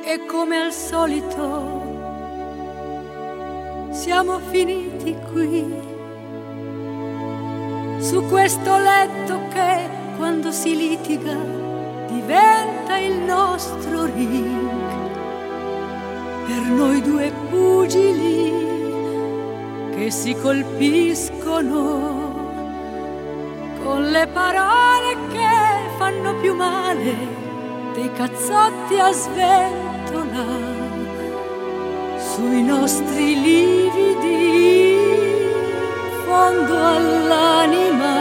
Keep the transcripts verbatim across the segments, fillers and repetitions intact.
e come al solito siamo finiti qui, su questo letto che quando si litiga diventa il nostro ring, per noi due pugili che si colpiscono con le parole che fanno più male dei cazzotti a sventola sui nostri lividi in fondo all'anima.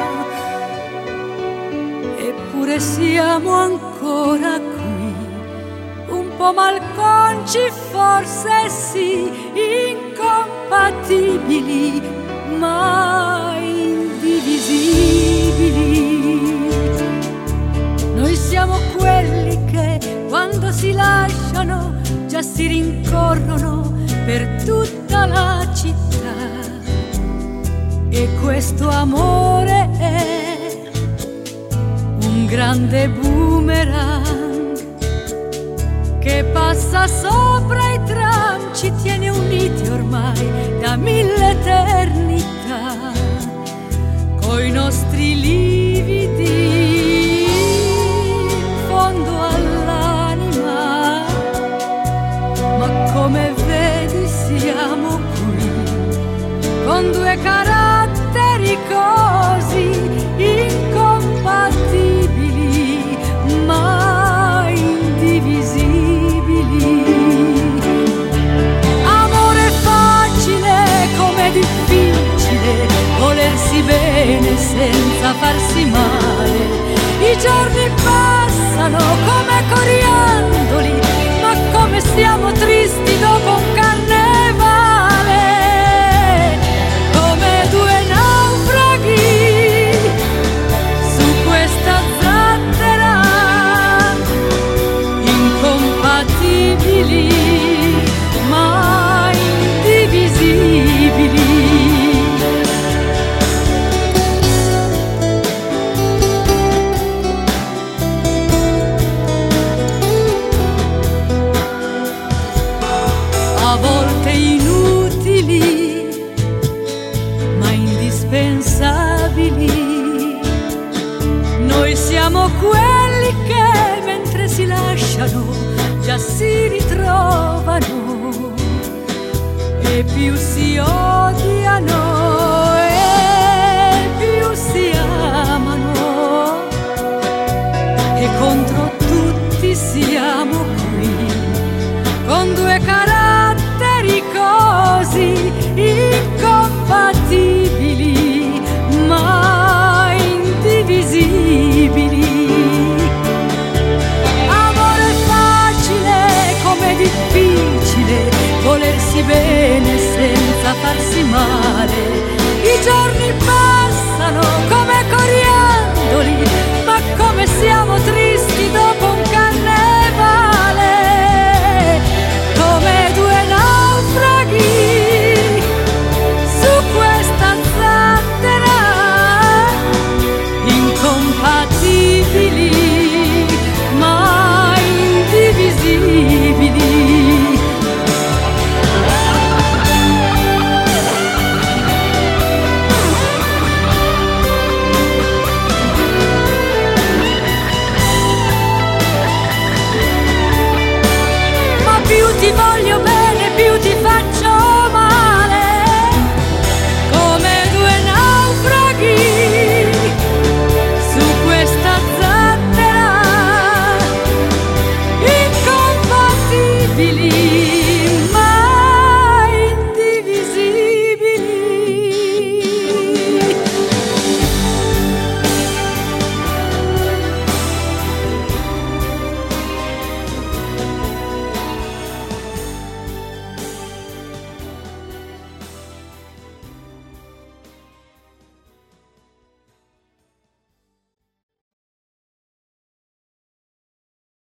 Eppure siamo ancora qui, un po' malconci forse sì, incompatibili ma indivisibili. Noi siamo quelli che quando si lasciano già si rincorrono per tutta la città, e questo amore è un grande boomerang che passa sopra i tram, ci tiene uniti ormai da mille eternità, coi nostri lividi in fondo all'anima. Ma come vedi siamo qui, con due caratteri così incompatibili ma indivisibili. Amore facile, come difficile volersi bene senza farsi male. I giorni passano come coriandoli, ma come stiamo tristi dopo un carnevale, come due naufraghi su questa zattera, incompatibili ma indivisibili. A volte inutili ma indispensabili. Noi siamo quelli che mentre si lasciano già si ritrovano, e più si odiano e più si amano, e contro tutti siamo qui, con due carattere